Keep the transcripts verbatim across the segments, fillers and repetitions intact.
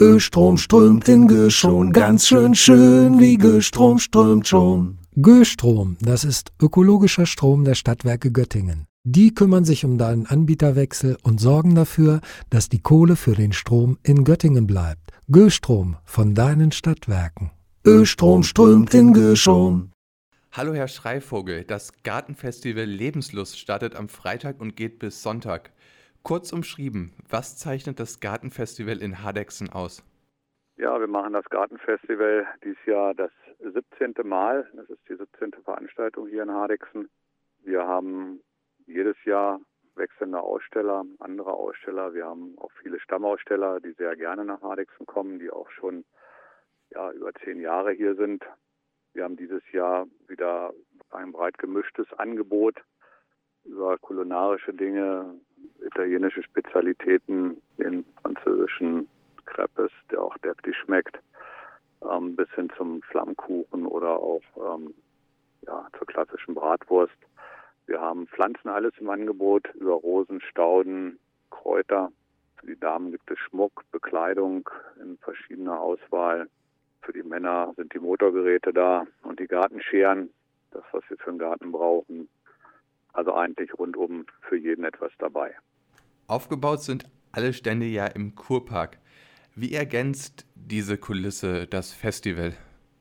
Östrom strömt in Göschon, ganz schön schön, wie Göstrom strömt schon. Göstrom, das ist ökologischer Strom der Stadtwerke Göttingen. Die kümmern sich um deinen Anbieterwechsel und sorgen dafür, dass die Kohle für den Strom in Göttingen bleibt. Göstrom von deinen Stadtwerken. Östrom strömt in Göschon. Hallo Herr Schreivogel, das Gartenfestival Lebenslust startet am Freitag und geht bis Sonntag. Kurz umschrieben, was zeichnet das Gartenfestival in Hardegsen aus? Ja, wir machen das Gartenfestival dieses Jahr das siebzehnte Mal. Das ist die siebzehnte Veranstaltung hier in Hardegsen. Wir haben jedes Jahr wechselnde Aussteller, andere Aussteller. Wir haben auch viele Stammaussteller, die sehr gerne nach Hardegsen kommen, die auch schon ja, über zehn Jahre hier sind. Wir haben dieses Jahr wieder ein breit gemischtes Angebot über kulinarische Dinge, italienische Spezialitäten, den französischen Crepes, der auch deftig schmeckt, ähm, bis hin zum Flammkuchen oder auch ähm, ja, zur klassischen Bratwurst. Wir haben Pflanzen alles im Angebot, über Rosen, Stauden, Kräuter. Für die Damen gibt es Schmuck, Bekleidung in verschiedener Auswahl. Für die Männer sind die Motorgeräte da und die Gartenscheren, das, was wir für den Garten brauchen. Also eigentlich rundum für jeden etwas dabei. Aufgebaut sind alle Stände ja im Kurpark. Wie ergänzt diese Kulisse das Festival?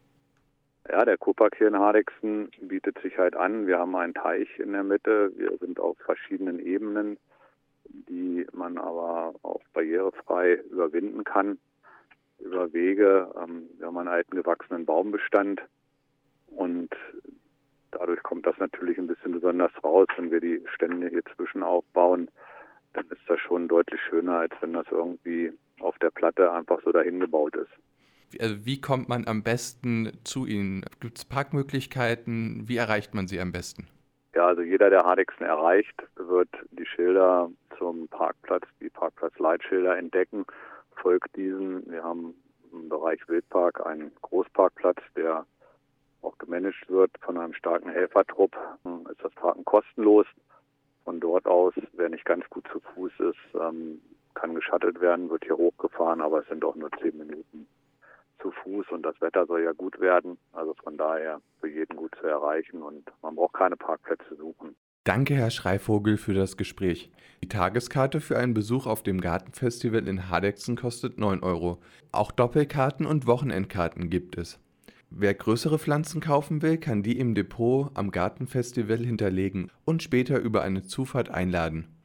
Ja, der Kurpark hier in Hardegsen bietet sich halt an. Wir haben einen Teich in der Mitte. Wir sind auf verschiedenen Ebenen, die man aber auch barrierefrei überwinden kann. Über Wege. Ähm, wir haben einen alten gewachsenen Baumbestand und dadurch kommt das natürlich ein bisschen besonders raus, wenn wir die Stände hier zwischen aufbauen. Dann ist das schon deutlich schöner, als wenn das irgendwie auf der Platte einfach so dahin gebaut ist. Also wie kommt man am besten zu Ihnen? Gibt es Parkmöglichkeiten? Wie erreicht man Sie am besten? Ja, also jeder, der Hardegsen erreicht, wird die Schilder zum Parkplatz, die Parkplatzleitschilder entdecken, folgt diesen. Wir haben im Bereich Wildpark einen Großparkplatz, der auch gemanagt wird von einem starken Helfertrupp. Ist das Parken kostenlos. Von dort aus, wer nicht ganz gut zu Fuß ist, kann geschattelt werden, wird hier hochgefahren, aber es sind auch nur zehn Minuten zu Fuß und das Wetter soll ja gut werden. Also von daher für jeden gut zu erreichen und man braucht keine Parkplätze suchen. Danke, Herr Schreivogel, für das Gespräch. Die Tageskarte für einen Besuch auf dem Gartenfestival in Hardegsen kostet neun Euro. Auch Doppelkarten und Wochenendkarten gibt es. Wer größere Pflanzen kaufen will, kann die im Depot am Gartenfestival hinterlegen und später über eine Zufahrt einladen.